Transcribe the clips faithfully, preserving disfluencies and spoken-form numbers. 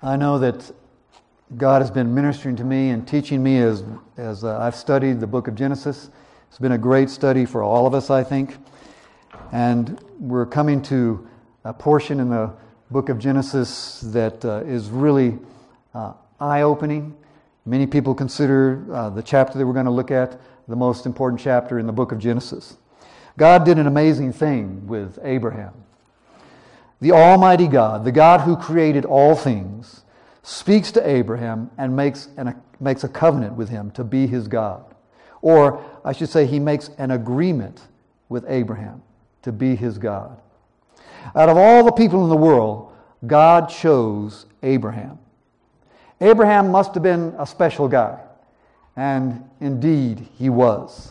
I know that God has been ministering to me and teaching me as, as uh, I've studied the book of Genesis. It's been a great study for all of us, I think. And we're coming to a portion in the book of Genesis that uh, is really uh, eye-opening. Many people consider uh, the chapter that we're going to look at the most important chapter in the book of Genesis. God did an amazing thing with Abraham. The Almighty God, the God who created all things, speaks to Abraham and makes, an, makes a covenant with him to be his God. Or, I should say, he makes an agreement with Abraham to be his God. Out of all the people in the world, God chose Abraham. Abraham must have been a special guy. And indeed, he was.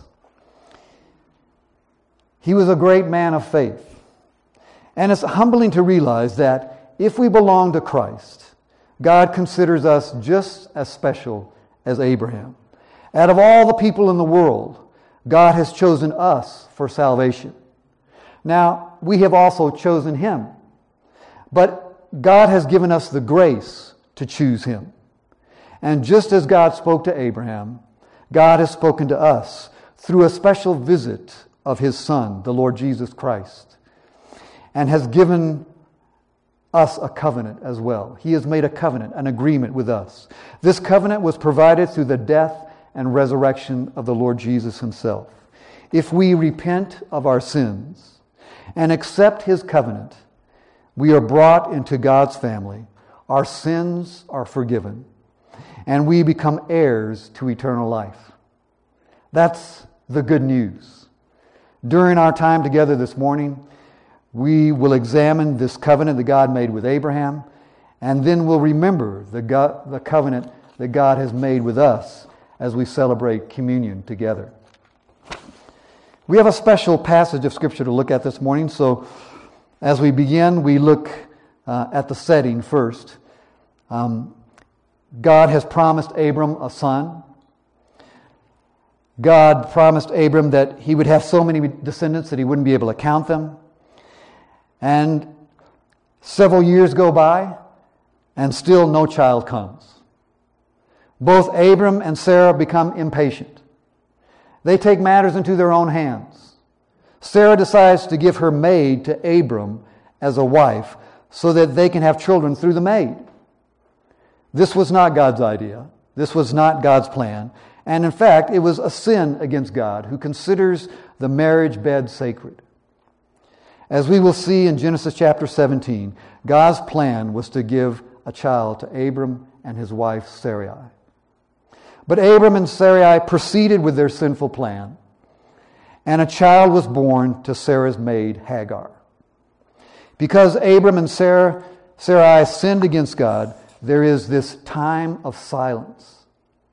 He was a great man of faith. And it's humbling to realize that if we belong to Christ, God considers us just as special as Abraham. Out of all the people in the world, God has chosen us for salvation. Now, we have also chosen Him. But God has given us the grace to choose Him. And just as God spoke to Abraham, God has spoken to us through a special visit of His Son, the Lord Jesus Christ, and has given us a covenant as well. He has made a covenant, an agreement with us. This covenant was provided through the death and resurrection of the Lord Jesus Himself. If we repent of our sins and accept His covenant, we are brought into God's family. Our sins are forgiven, and we become heirs to eternal life. That's the good news. During our time together this morning, we will examine this covenant that God made with Abraham, and then we'll remember the, God, the covenant that God has made with us as we celebrate communion together. We have a special passage of Scripture to look at this morning, so as we begin, we look uh, at the setting first. Um, God has promised Abram a son. God promised Abram that he would have so many descendants that he wouldn't be able to count them. And several years go by, and still no child comes. Both Abram and Sarah become impatient. They take matters into their own hands. Sarah decides to give her maid to Abram as a wife so that they can have children through the maid. This was not God's idea. This was not God's plan. And in fact, it was a sin against God, who considers the marriage bed sacred. As we will see in Genesis chapter seventeen, God's plan was to give a child to Abram and his wife Sarai. But Abram and Sarai proceeded with their sinful plan, and a child was born to Sarah's maid Hagar. Because Abram and Sarah, Sarai sinned against God, there is this time of silence.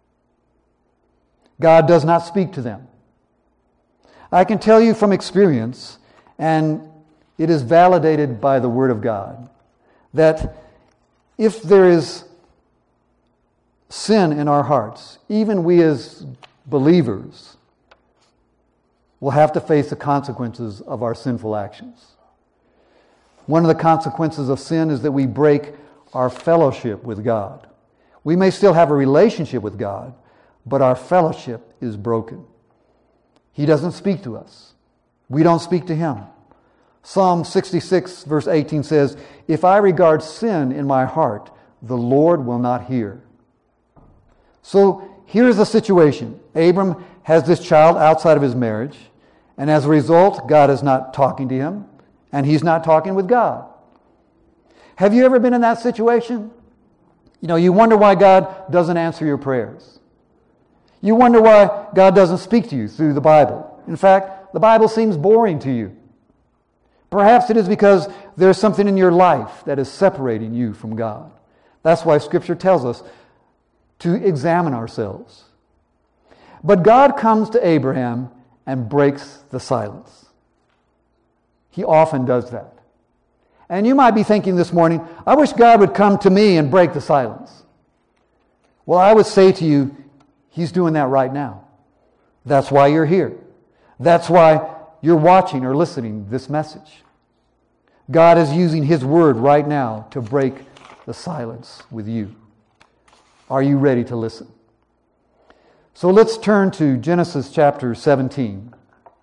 God does not speak to them. I can tell you from experience, and it is validated by the Word of God, that if there is sin in our hearts, even we as believers will have to face the consequences of our sinful actions. One of the consequences of sin is that we break our fellowship with God. We may still have a relationship with God, but our fellowship is broken. He doesn't speak to us. We don't speak to Him. Psalm sixty-six verse eighteen says, "If I regard sin in my heart, the Lord will not hear." So here's the situation. Abram has this child outside of his marriage, and as a result, God is not talking to him, and he's not talking with God. Have you ever been in that situation? You know, you wonder why God doesn't answer your prayers. You wonder why God doesn't speak to you through the Bible. In fact, the Bible seems boring to you. Perhaps it is because there's something in your life that is separating you from God. That's why Scripture tells us to examine ourselves. But God comes to Abraham and breaks the silence. He often does that. And you might be thinking this morning, I wish God would come to me and break the silence. Well, I would say to you, He's doing that right now. That's why you're here. That's why you're watching or listening to this message. God is using His Word right now to break the silence with you. Are you ready to listen? So let's turn to Genesis chapter seventeen.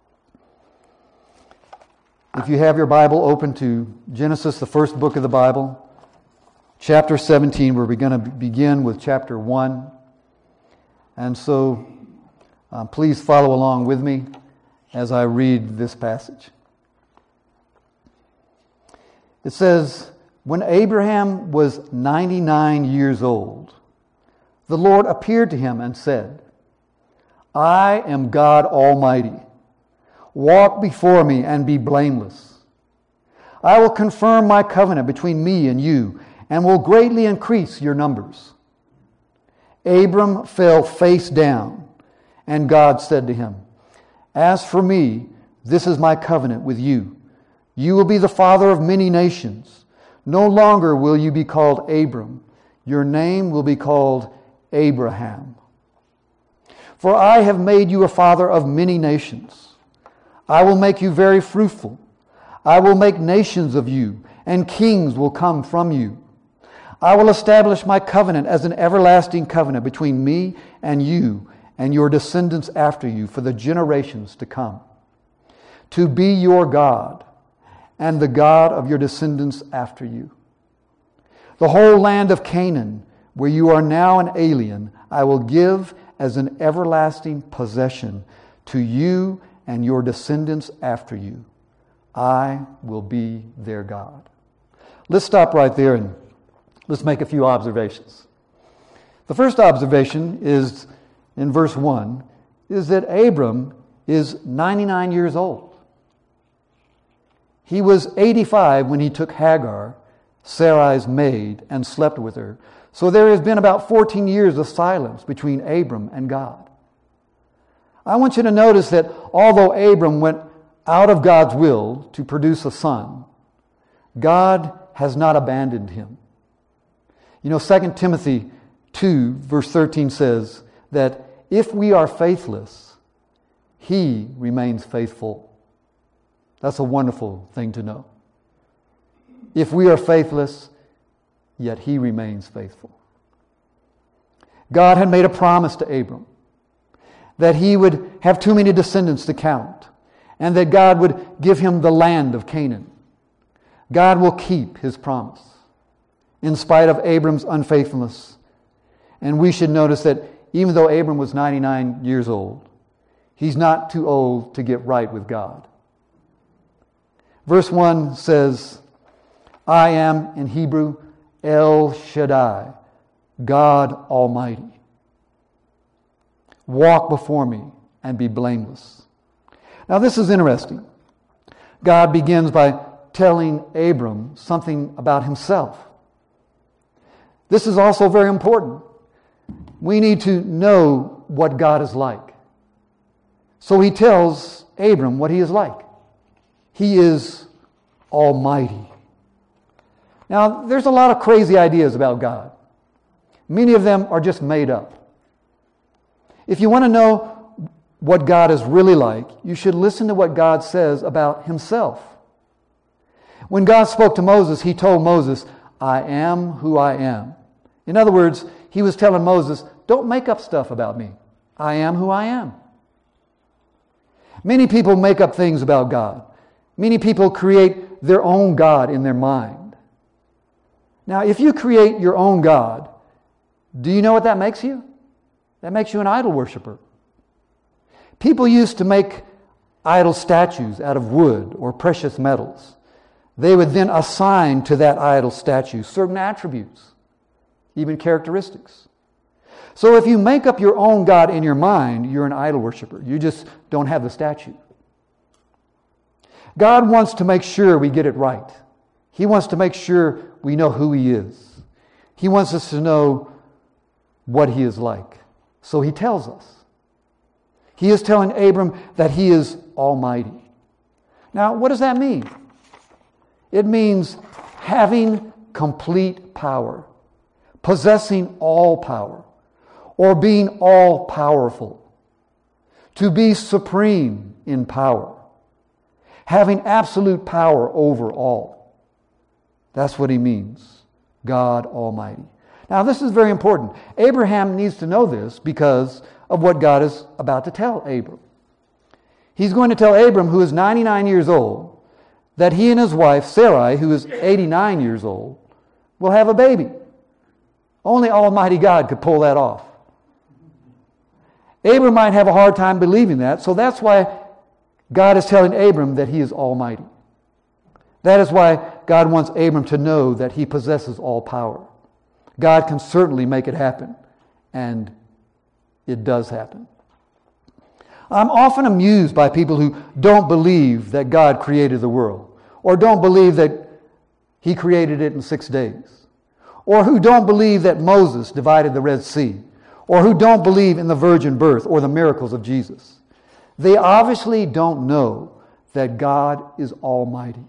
If you have your Bible open to Genesis, the first book of the Bible, chapter seventeen, we're going to begin with chapter one. And so uh, please follow along with me as I read this passage. It says, "When Abraham was ninety-nine years old, the Lord appeared to him and said, 'I am God Almighty. Walk before me and be blameless. I will confirm my covenant between me and you and will greatly increase your numbers.' Abram fell face down, and God said to him, 'As for me, this is my covenant with you. You will be the father of many nations. No longer will you be called Abram. Your name will be called Abraham. For I have made you a father of many nations. I will make you very fruitful. I will make nations of you, and kings will come from you. I will establish my covenant as an everlasting covenant between me and you and your descendants after you for the generations to come, to be your God and the God of your descendants after you. The whole land of Canaan, where you are now an alien, I will give as an everlasting possession to you and your descendants after you. I will be their God.'" Let's stop right there and let's make a few observations. The first observation is in verse one, is that Abram is ninety-nine years old. He was eighty-five when he took Hagar, Sarai's maid, and slept with her. So there has been about fourteen years of silence between Abram and God. I want you to notice that although Abram went out of God's will to produce a son, God has not abandoned him. You know, Second Timothy two, verse thirteen says that if we are faithless, He remains faithful. That's a wonderful thing to know. If we are faithless, yet He remains faithful. God had made a promise to Abram that he would have too many descendants to count, and that God would give him the land of Canaan. God will keep His promise in spite of Abram's unfaithfulness. And we should notice that even though Abram was ninety-nine years old, he's not too old to get right with God. Verse one says, "I am," in Hebrew, El Shaddai, God Almighty. Walk before me and be blameless. Now this is interesting. God begins by telling Abram something about himself. This is also very important. We need to know what God is like. So He tells Abram what He is like. He is Almighty. Now, there's a lot of crazy ideas about God. Many of them are just made up. If you want to know what God is really like, you should listen to what God says about Himself. When God spoke to Moses, He told Moses, "I am who I am." In other words, He was telling Moses, don't make up stuff about me. I am who I am. Many people make up things about God. Many people create their own God in their mind. Now, if you create your own God, do you know what that makes you? That makes you an idol worshiper. People used to make idol statues out of wood or precious metals. They would then assign to that idol statue certain attributes, even characteristics. So if you make up your own God in your mind, you're an idol worshiper. You just don't have the statue. God wants to make sure we get it right. He wants to make sure we know who He is. He wants us to know what He is like. So He tells us. He is telling Abram that He is Almighty. Now, what does that mean? It means having complete power, possessing all power, or being all-powerful, to be supreme in power, having absolute power over all. That's what He means God Almighty. Now, this is very important. Abraham needs to know this because of what God is about to tell Abram. He's going to tell Abram, who is ninety-nine years old, that he and his wife, Sarai, who is eighty-nine years old, will have a baby. Only Almighty God could pull that off. Abram might have a hard time believing that, so that's why God is telling Abram that he is almighty. That is why God wants Abram to know that he possesses all power. God can certainly make it happen, and it does happen. I'm often amused by people who don't believe that God created the world, or don't believe that He created it in six days, or who don't believe that Moses divided the Red Sea, or who don't believe in the virgin birth or the miracles of Jesus. They obviously don't know that God is almighty.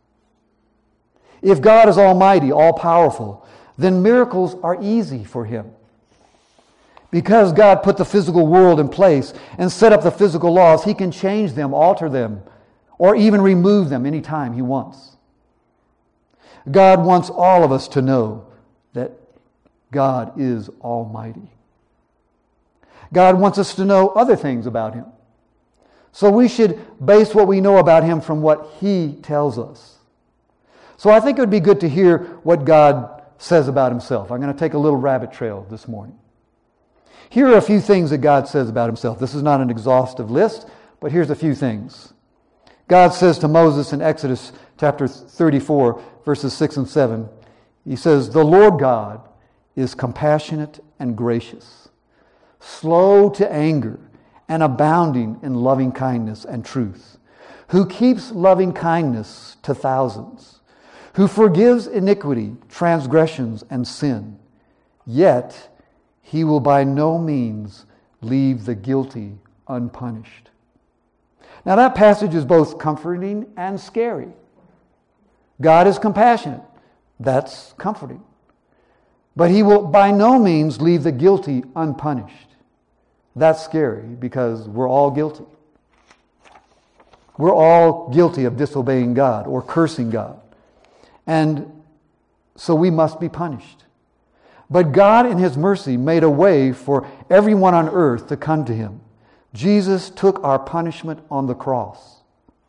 If God is almighty, all-powerful, then miracles are easy for Him. Because God put the physical world in place and set up the physical laws, He can change them, alter them, or even remove them anytime He wants. God wants all of us to know that God is almighty. God wants us to know other things about Him. So we should base what we know about Him from what He tells us. So I think it would be good to hear what God says about Himself. I'm going to take a little rabbit trail this morning. Here are a few things that God says about Himself. This is not an exhaustive list, but here's a few things. God says to Moses in Exodus chapter thirty-four, verses six and seven, He says, "The Lord God is compassionate and gracious, slow to anger, and abounding in loving kindness and truth, who keeps loving kindness to thousands, who forgives iniquity, transgressions, and sin. Yet He will by no means leave the guilty unpunished." Now that passage is both comforting and scary. God is compassionate. That's comforting. But He will by no means leave the guilty unpunished. That's scary because we're all guilty. We're all guilty of disobeying God or cursing God. And so we must be punished. But God in His mercy made a way for everyone on earth to come to Him. Jesus took our punishment on the cross.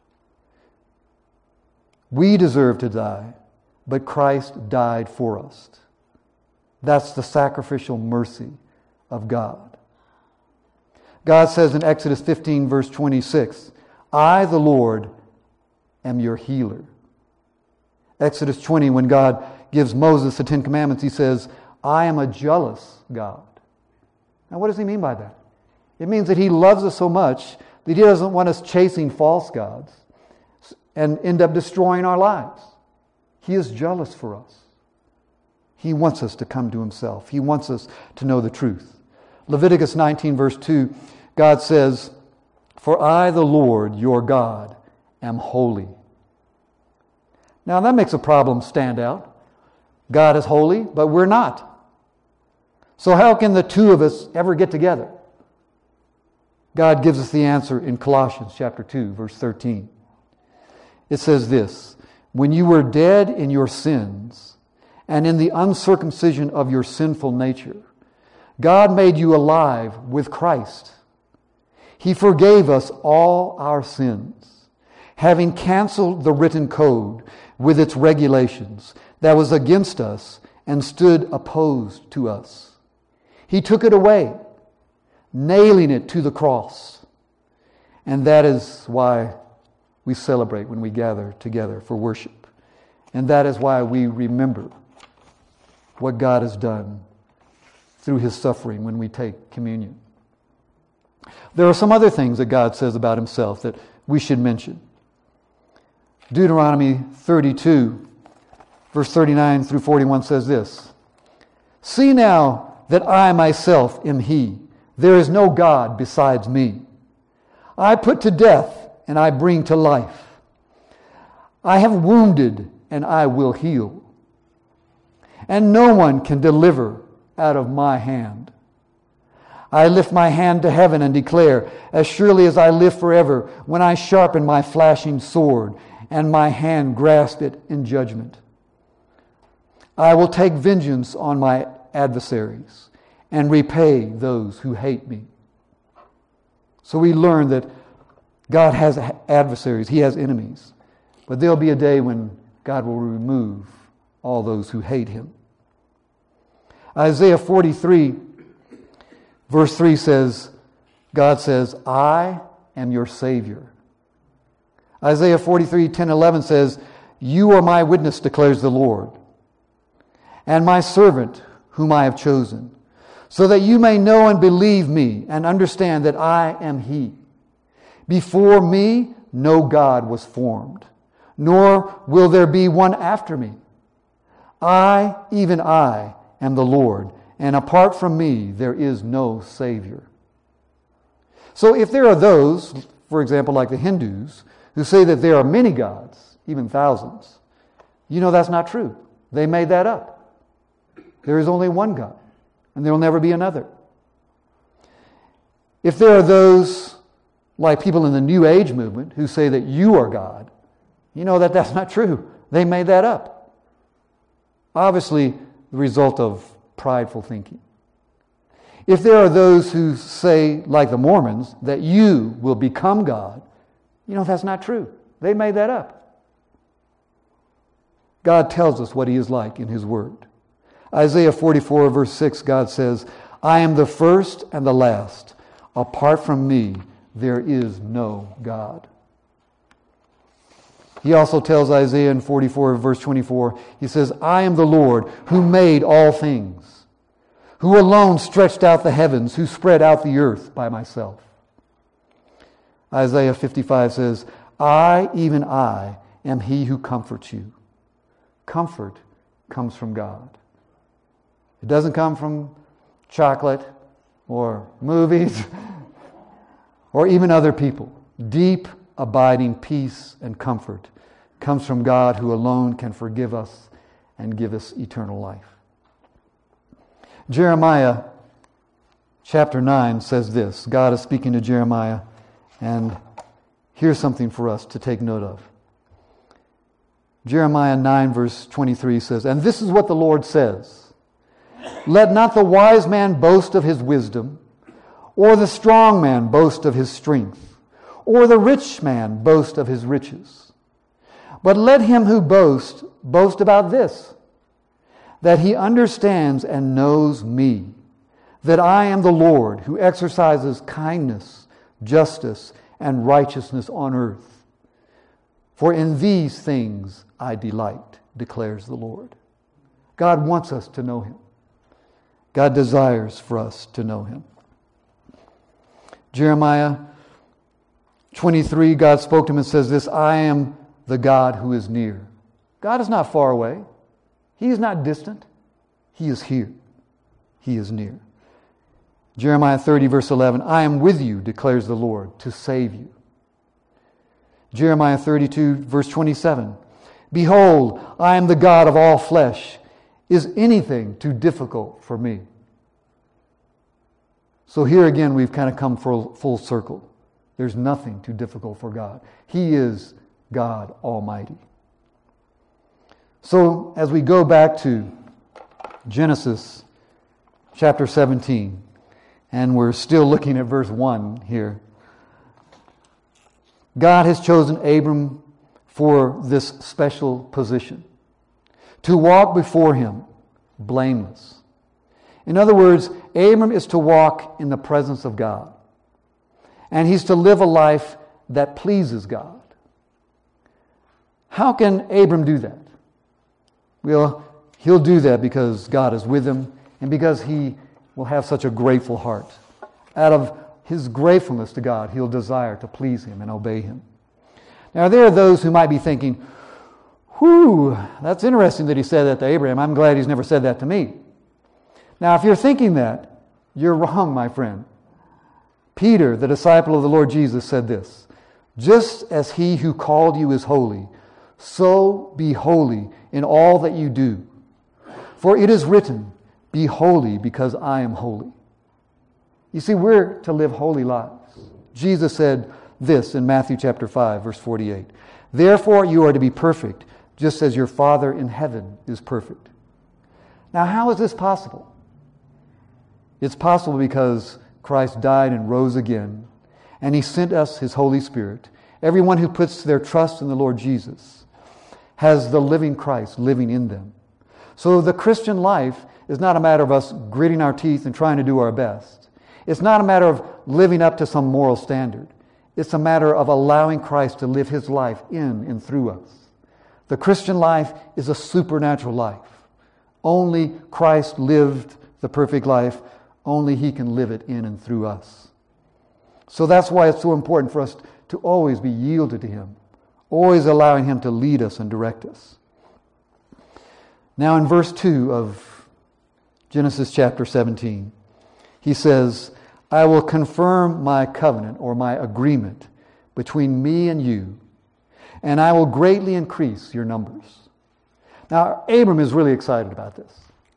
We deserve to die, but Christ died for us. That's the sacrificial mercy of God. God says in Exodus fifteen, verse twenty-six, "I, the Lord, am your healer." Exodus twenty, when God gives Moses the Ten Commandments, He says, "I am a jealous God." Now, what does He mean by that? It means that He loves us so much that He doesn't want us chasing false gods and end up destroying our lives. He is jealous for us. He wants us to come to Himself. He wants us to know the truth. Leviticus nineteen, verse two, God says, "For I, the Lord, your God, am holy." Now that makes a problem stand out. God is holy, but we're not. So how can the two of us ever get together? God gives us the answer in Colossians chapter two, verse thirteen. It says this, "When you were dead in your sins and in the uncircumcision of your sinful nature, God made you alive with Christ. He forgave us all our sins, having canceled the written code with its regulations that was against us and stood opposed to us. He took it away, nailing it to the cross." And that is why we celebrate when we gather together for worship. And that is why we remember what God has done through His suffering when we take communion. There are some other things that God says about Himself that we should mention. Deuteronomy thirty-two, verse thirty-nine through forty-one says this, "See now that I myself am He. There is no God besides me. I put to death and I bring to life. I have wounded and I will heal. And no one can deliver out of my hand. I lift my hand to heaven and declare, as surely as I live forever, when I sharpen my flashing sword and my hand grasp it in judgment. I will take vengeance on my adversaries and repay those who hate me. So we learn that God has adversaries. He has enemies. But there'll be a day when God will remove all those who hate him. Isaiah forty-three, verse three says, God says, I am your Savior. Isaiah forty-three, ten, eleven says, you are my witness, declares the Lord, and my servant whom I have chosen, so that you may know and believe me and understand that I am He. Before me no God was formed, nor will there be one after me. I, even I, am the Lord, and apart from me there is no Savior. So if there are those, for example, like the Hindus, who say that there are many gods, even thousands, you know that's not true. They made that up. There is only one God, and there will never be another. If there are those, like people in the New Age movement, who say that you are God, you know that that's not true. They made that up. Obviously, the result of prideful thinking. If there are those who say, like the Mormons, that you will become God, you know that's not true. They made that up. God tells us what He is like in His Word. Isaiah forty-four, verse six, God says, I am the first and the last. Apart from me, there is no God. He also tells Isaiah in forty-four, verse twenty-four, He says, I am the Lord who made all things, who alone stretched out the heavens, who spread out the earth by myself. Isaiah fifty-five says, I, even I, am He who comforts you. Comfort comes from God. It doesn't come from chocolate or movies or even other people. Deep, abiding peace and comfort comes from God, who alone can forgive us and give us eternal life. Jeremiah chapter nine says this. God is speaking to Jeremiah, and here's something for us to take note of. Jeremiah nine, verse twenty-three says, and this is what the Lord says, let not the wise man boast of his wisdom, or the strong man boast of his strength, or the rich man boast of his riches. But let him who boasts boast about this, that he understands and knows me, that I am the Lord who exercises kindness, justice, and righteousness on earth. For in these things I delight, declares the Lord. God wants us to know Him. God desires for us to know Him. Jeremiah twenty-three, God spoke to him and says this, I am the God who is near. God is not far away. He is not distant. He is here. He is near. Jeremiah thirty, verse eleven, I am with you, declares the Lord, to save you. Jeremiah thirty-two, verse twenty-seven, behold, I am the God of all flesh. Is anything too difficult for me? So here again, we've kind of come full, full circle. There's nothing too difficult for God. He is God Almighty. So as we go back to Genesis chapter seventeen, and we're still looking at verse one here, God has chosen Abram for this special position, to walk before Him blameless. In other words, Abram is to walk in the presence of God, and he's to live a life that pleases God. How can Abram do that? Well, he'll do that because God is with him and because he will have such a grateful heart. Out of his gratefulness to God, he'll desire to please Him and obey Him. Now, there are those who might be thinking, whew, that's interesting that he said that to Abraham. I'm glad he's never said that to me. Now, if you're thinking that, you're wrong, my friend. Peter, the disciple of the Lord Jesus, said this, just as He who called you is holy, so be holy in all that you do. For it is written, be holy because I am holy. You see, we're to live holy lives. Jesus said this in Matthew chapter five, verse forty-eight. Therefore you are to be perfect, just as your Father in heaven is perfect. Now, how is this possible? It's possible because Christ died and rose again, and He sent us His Holy Spirit. Everyone who puts their trust in the Lord Jesus has the living Christ living in them. So the Christian life is not a matter of us gritting our teeth and trying to do our best. It's not a matter of living up to some moral standard. It's a matter of allowing Christ to live His life in and through us. The Christian life is a supernatural life. Only Christ lived the perfect life. Only He can live it in and through us. So that's why it's so important for us to always be yielded to Him, always allowing Him to lead us and direct us. Now in verse two of Genesis chapter seventeen, He says, I will confirm my covenant or my agreement between me and you, and I will greatly increase your numbers. Now, Abram is really excited about this.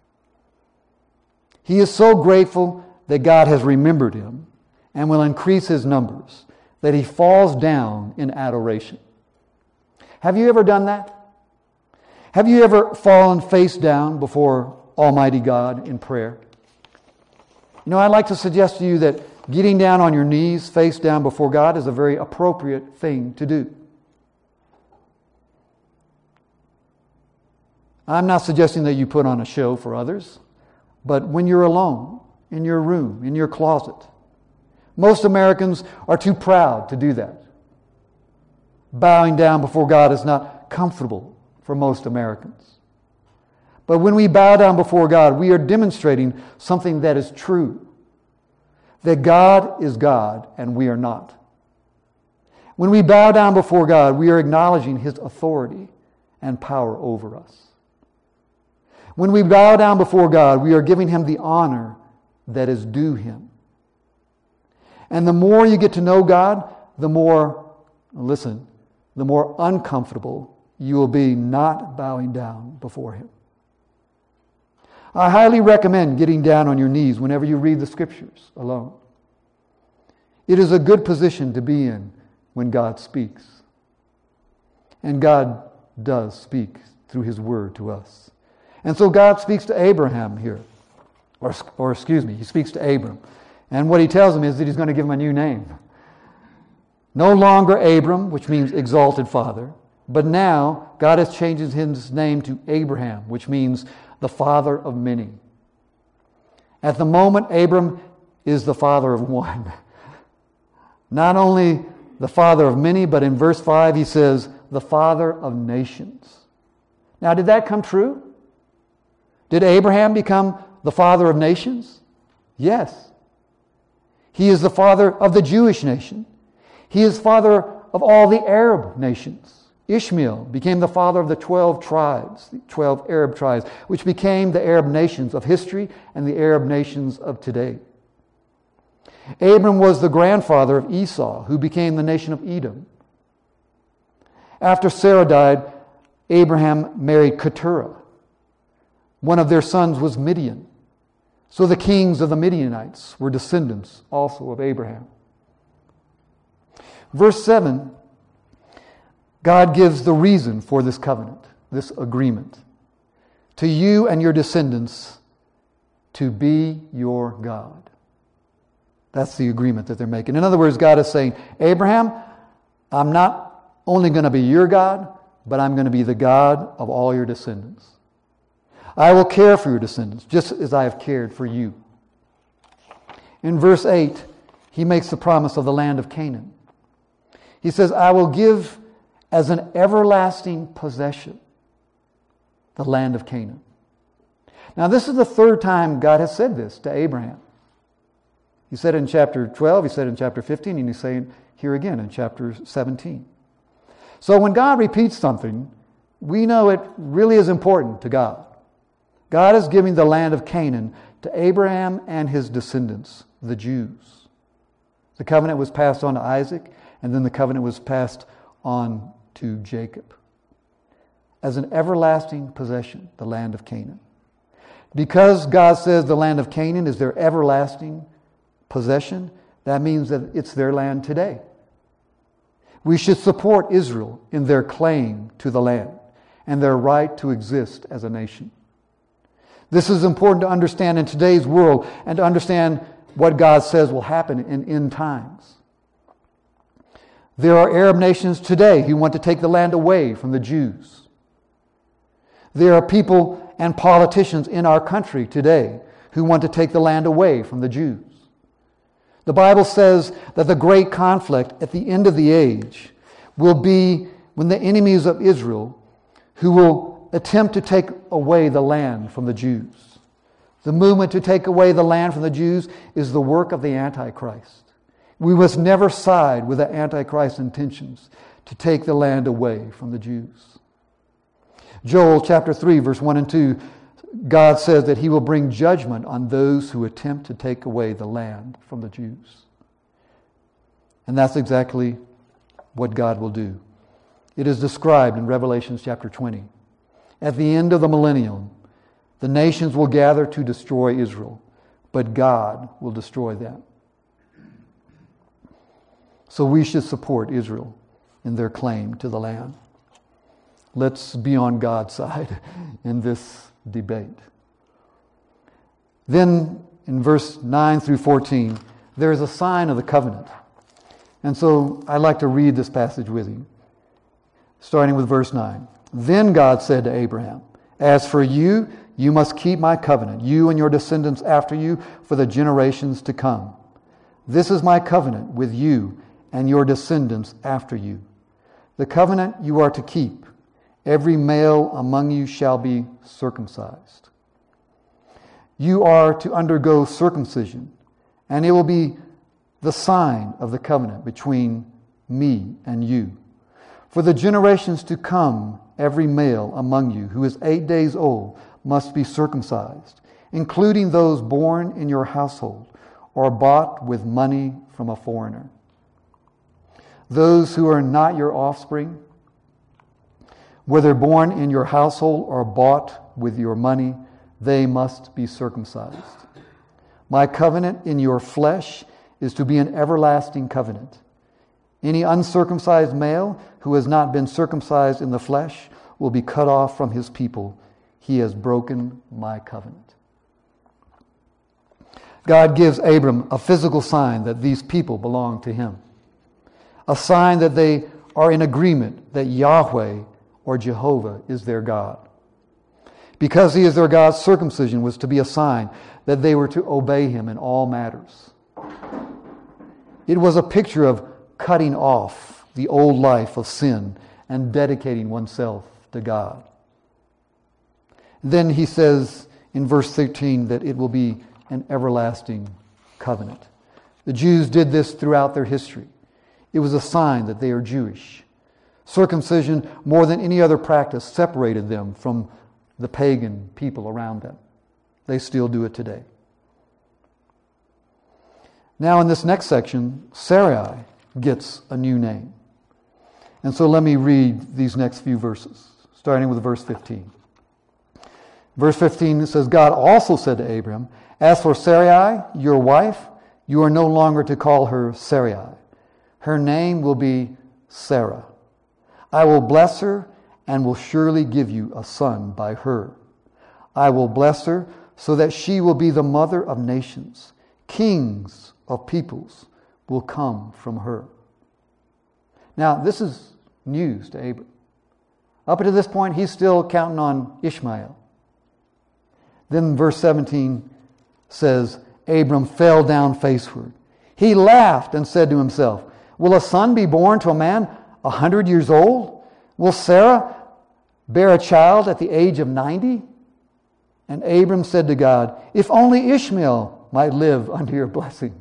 He is so grateful that God has remembered him and will increase his numbers that he falls down in adoration. Have you ever done that? Have you ever fallen face down before Almighty God in prayer? You know, I'd like to suggest to you that getting down on your knees, face down before God, is a very appropriate thing to do. I'm not suggesting that you put on a show for others, but when you're alone, in your room, in your closet, most Americans are too proud to do that. Bowing down before God is not comfortable for most Americans. But when we bow down before God, we are demonstrating something that is true. That God is God and we are not. When we bow down before God, we are acknowledging His authority and power over us. When we bow down before God, we are giving Him the honor that is due Him. And the more you get to know God, the more, listen, the more uncomfortable you will be not bowing down before Him. I highly recommend getting down on your knees whenever you read the Scriptures alone. It is a good position to be in when God speaks. And God does speak through His Word to us. And so God speaks to Abraham here. Or, or excuse me, He speaks to Abram. And what He tells him is that He's going to give him a new name. No longer Abram, which means exalted father, but now God has changed His name to Abraham, which means the father of many. At the moment, Abram is the father of one. Not only the father of many, but in verse five he says, the father of nations. Now, did that come true? Did Abraham become the father of nations? Yes. He is the father of the Jewish nation. He is father of all the Arab nations. Ishmael became the father of the twelve tribes, the twelve Arab tribes, which became the Arab nations of history and the Arab nations of today. Abram was the grandfather of Esau, who became the nation of Edom. After Sarah died, Abraham married Keturah. One of their sons was Midian. So the kings of the Midianites were descendants also of Abraham. Verse seven, God gives the reason for this covenant, this agreement. To you and your descendants to be your God. That's the agreement that they're making. In other words, God is saying, Abraham, I'm not only going to be your God, but I'm going to be the God of all your descendants. I will care for your descendants, just as I have cared for you. In verse eight, he makes the promise of the land of Canaan. He says, I will give as an everlasting possession the land of Canaan. Now, this is the third time God has said this to Abraham. He said it in chapter twelve, he said it in chapter fifteen, and he's saying here again in chapter seventeen. So when God repeats something, we know it really is important to God. God is giving the land of Canaan to Abraham and his descendants, the Jews. The covenant was passed on to Isaac, and then the covenant was passed on to Jacob. As an everlasting possession, the land of Canaan. Because God says the land of Canaan is their everlasting possession, that means that it's their land today. We should support Israel in their claim to the land and their right to exist as a nation. This is important to understand in today's world and to understand what God says will happen in end times. There are Arab nations today who want to take the land away from the Jews. There are people and politicians in our country today who want to take the land away from the Jews. The Bible says that the great conflict at the end of the age will be when the enemies of Israel who will attempt to take away the land from the Jews. The movement to take away the land from the Jews is the work of the Antichrist. We must never side with the Antichrist's intentions to take the land away from the Jews. Joel chapter three, verse one and two, God says that He will bring judgment on those who attempt to take away the land from the Jews. And that's exactly what God will do. It is described in Revelation chapter twenty. At the end of the millennium, the nations will gather to destroy Israel, but God will destroy them. So we should support Israel in their claim to the land. Let's be on God's side in this debate. Then in verse nine through fourteen, there is a sign of the covenant. And so I'd like to read this passage with you, starting with verse nine. Then God said to Abraham, "As for you, you must keep my covenant, you and your descendants after you, for the generations to come. This is my covenant with you and your descendants after you. The covenant you are to keep. Every male among you shall be circumcised. You are to undergo circumcision, and it will be the sign of the covenant between me and you. For the generations to come, every male among you who is eight days old must be circumcised, including those born in your household or bought with money from a foreigner. Those who are not your offspring, whether born in your household or bought with your money, they must be circumcised. My covenant in your flesh is to be an everlasting covenant. Any uncircumcised male who has not been circumcised in the flesh will be cut off from his people. He has broken my covenant." God gives Abram a physical sign that these people belong to him. A sign that they are in agreement that Yahweh or Jehovah is their God. Because he is their God, circumcision was to be a sign that they were to obey him in all matters. It was a picture of cutting off the old life of sin and dedicating oneself to God. Then he says in verse thirteen that it will be an everlasting covenant. The Jews did this throughout their history. It was a sign that they are Jewish. Circumcision, more than any other practice, separated them from the pagan people around them. They still do it today. Now in this next section, Sarai gets a new name. And so let me read these next few verses, starting with verse fifteen. Verse fifteen says, God also said to Abram, "As for Sarai, your wife, you are no longer to call her Sarai. Her name will be Sarah. I will bless her and will surely give you a son by her. I will bless her so that she will be the mother of nations. Kings of peoples will come from her." Now, this is news to Abram. Up to this point, he's still counting on Ishmael. Then verse seventeen says, Abram fell down faceward. He laughed and said to himself, "Will a son be born to a man a hundred years old? Will Sarah bear a child at the age of ninety?" And Abram said to God, "If only Ishmael might live under your blessing."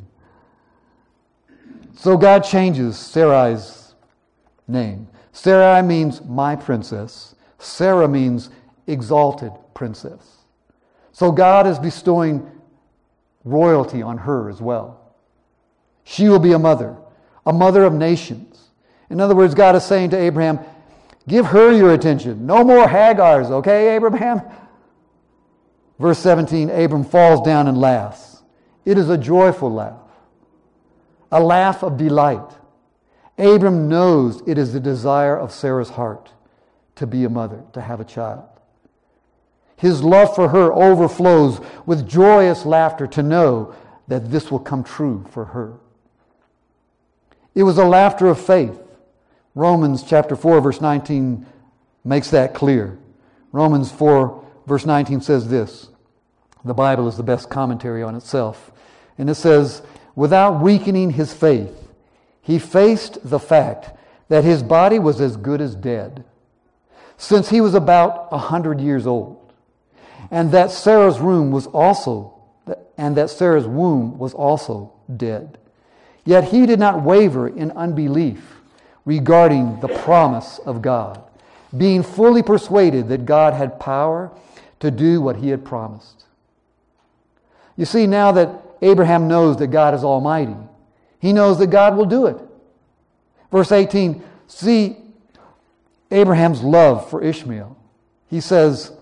So God changes Sarai's name. Sarai means my princess. Sarah means exalted princess. So God is bestowing royalty on her as well. She will be a mother, a mother of nations. In other words, God is saying to Abraham, give her your attention. No more Hagars, okay, Abraham? Verse seventeen, Abram falls down and laughs. It is a joyful laugh, a laugh of delight. Abram knows it is the desire of Sarah's heart to be a mother, to have a child. His love for her overflows with joyous laughter to know that this will come true for her. It was a laughter of faith. Romans chapter four, verse nineteen makes that clear. Romans four, verse nineteen says this. The Bible is the best commentary on itself. And it says, without weakening his faith, he faced the fact that his body was as good as dead, since he was about a hundred years old, and that Sarah's womb was also, and that Sarah's womb was also dead. Yet he did not waver in unbelief regarding the promise of God, being fully persuaded that God had power to do what he had promised. You see, now that Abraham knows that God is almighty, he knows that God will do it. Verse eighteen, see Abraham's love for Ishmael. He says,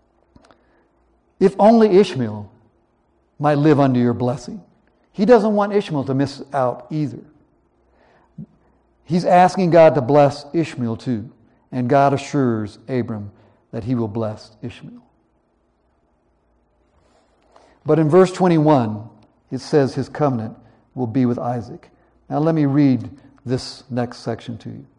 if only Ishmael might live under your blessing. He doesn't want Ishmael to miss out either. He's asking God to bless Ishmael too. And God assures Abram that he will bless Ishmael. But in verse twenty-one, it says his covenant will be with Isaac. Now let me read this next section to you.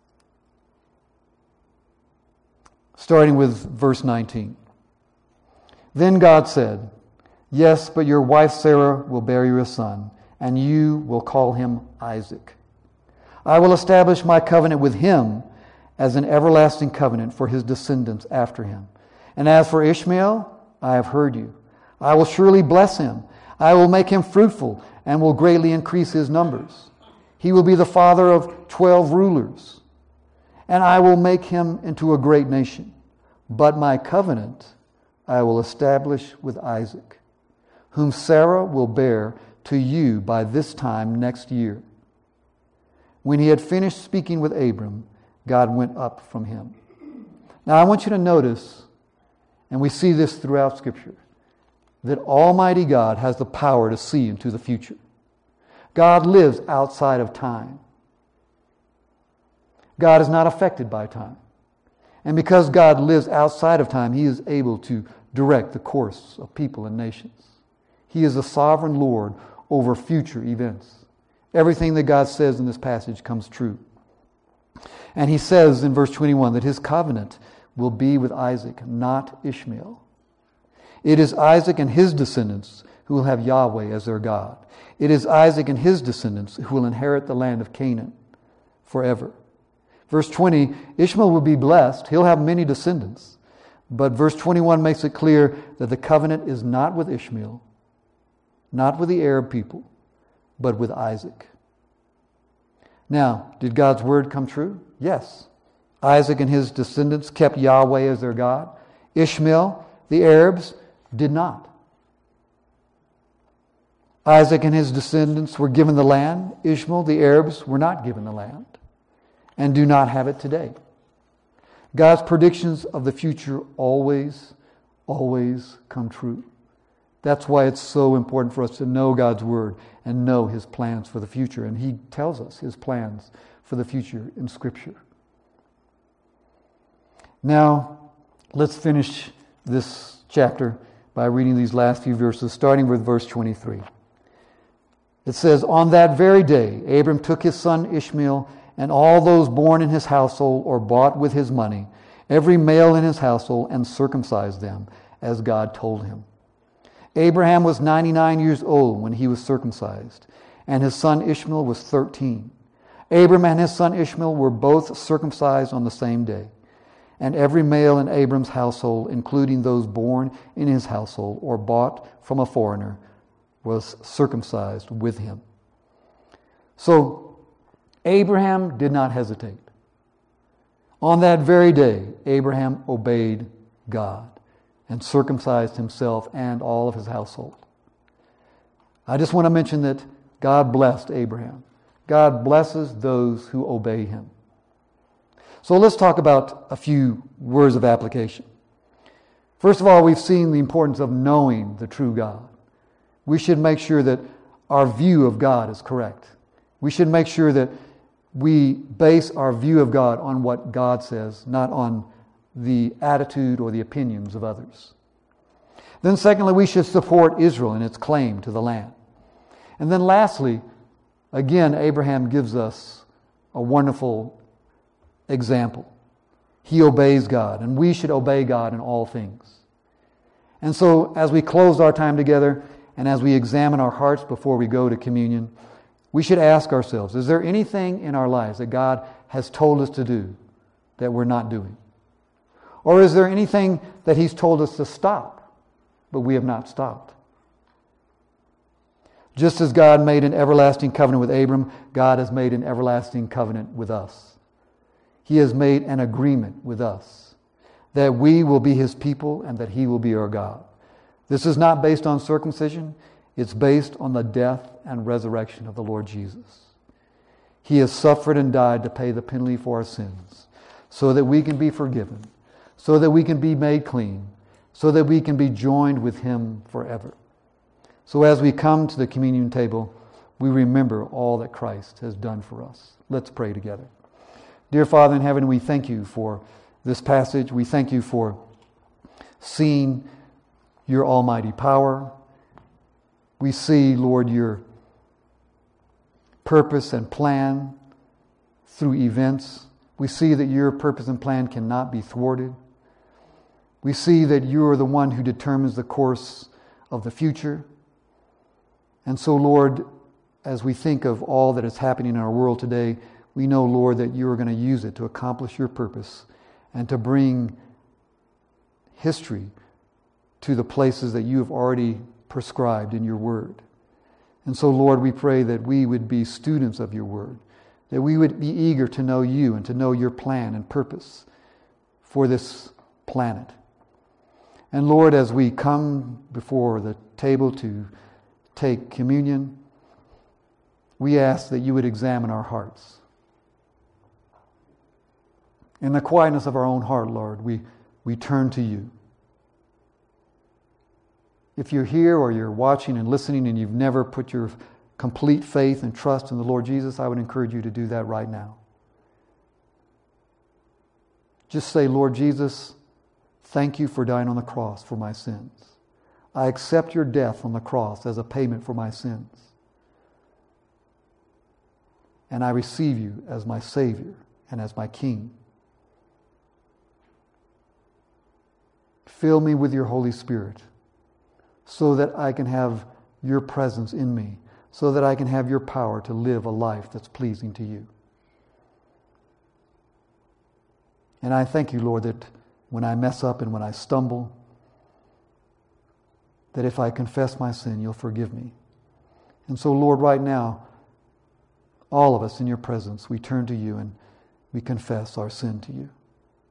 Starting with verse nineteen. Then God said, yes, but your wife Sarah will bear you a son, and you will call him Isaac. I will establish my covenant with him as an everlasting covenant for his descendants after him. And as for Ishmael, I have heard you. I will surely bless him. I will make him fruitful and will greatly increase his numbers. He will be the father of twelve rulers, and I will make him into a great nation. But my covenant I will establish with Isaac, whom Sarah will bear to you by this time next year. When he had finished speaking with Abram, God went up from him. Now I want you to notice, and we see this throughout Scripture, that Almighty God has the power to see into the future. God lives outside of time. God is not affected by time. And because God lives outside of time, he is able to direct the course of people and nations. He is the sovereign Lord over future events. Everything that God says in this passage comes true. And he says in verse twenty-one that his covenant will be with Isaac, not Ishmael. It is Isaac and his descendants who will have Yahweh as their God. It is Isaac and his descendants who will inherit the land of Canaan forever. Verse twenty, Ishmael will be blessed. He'll have many descendants. But verse twenty-one makes it clear that the covenant is not with Ishmael, not with the Arab people, but with Isaac. Now, did God's word come true? Yes. Isaac and his descendants kept Yahweh as their God. Ishmael, the Arabs, did not. Isaac and his descendants were given the land. Ishmael, the Arabs, were not given the land and do not have it today. God's predictions of the future always, always come true. That's why it's so important for us to know God's word and know his plans for the future. And he tells us his plans for the future in Scripture. Now, let's finish this chapter by reading these last few verses, starting with verse twenty-three. It says, on that very day, Abram took his son Ishmael and all those born in his household or bought with his money, every male in his household, and circumcised them, as God told him. Abraham was ninety-nine years old when he was circumcised, and his son Ishmael was thirteen. Abram and his son Ishmael were both circumcised on the same day. And every male in Abram's household, including those born in his household or bought from a foreigner, was circumcised with him. So, Abraham did not hesitate. On that very day, Abraham obeyed God and circumcised himself and all of his household. I just want to mention that God blessed Abraham. God blesses those who obey him. So let's talk about a few words of application. First of all, we've seen the importance of knowing the true God. We should make sure that our view of God is correct. We should make sure that we base our view of God on what God says, not on the attitude or the opinions of others. Then secondly, we should support Israel in its claim to the land. And then lastly, again, Abraham gives us a wonderful example. He obeys God, and we should obey God in all things. And so as we close our time together and as we examine our hearts before we go to communion, we should ask ourselves, is there anything in our lives that God has told us to do that we're not doing? Or is there anything that He's told us to stop, but we have not stopped? Just as God made an everlasting covenant with Abram, God has made an everlasting covenant with us. He has made an agreement with us that we will be His people and that He will be our God. This is not based on circumcision. It's based on the death and resurrection of the Lord Jesus. He has suffered and died to pay the penalty for our sins so that we can be forgiven, so that we can be made clean, so that we can be joined with Him forever. So as we come to the communion table, we remember all that Christ has done for us. Let's pray together. Dear Father in heaven, we thank You for this passage. We thank You for seeing Your almighty power. We see, Lord, Your purpose and plan through events. We see that Your purpose and plan cannot be thwarted. We see that You are the one who determines the course of the future. And so, Lord, as we think of all that is happening in our world today, we know, Lord, that You are going to use it to accomplish Your purpose and to bring history to the places that You have already prescribed in Your Word. And so, Lord, we pray that we would be students of Your Word, that we would be eager to know You and to know Your plan and purpose for this planet. And Lord, as we come before the table to take communion, we ask that You would examine our hearts. In the quietness of our own heart, Lord, we, we turn to You. If you're here or you're watching and listening and you've never put your complete faith and trust in the Lord Jesus, I would encourage you to do that right now. Just say, Lord Jesus, thank You for dying on the cross for my sins. I accept Your death on the cross as a payment for my sins. And I receive You as my Savior and as my King. Fill me with Your Holy Spirit so that I can have Your presence in me, so that I can have Your power to live a life that's pleasing to You. And I thank You, Lord, that when I mess up and when I stumble, that if I confess my sin, You'll forgive me. And so, Lord, right now, all of us in Your presence, we turn to You and we confess our sin to You.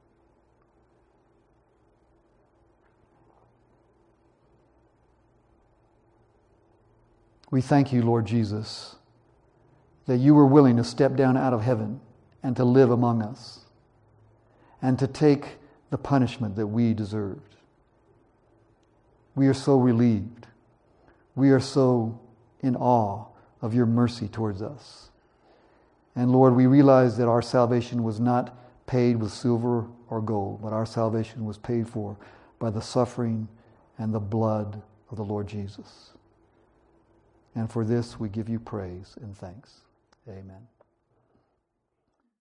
We thank You, Lord Jesus, that You were willing to step down out of heaven and to live among us and to take the punishment that we deserved. We are so relieved. We are so in awe of Your mercy towards us. And Lord, we realize that our salvation was not paid with silver or gold, but our salvation was paid for by the suffering and the blood of the Lord Jesus. And for this we give You praise and thanks. Amen.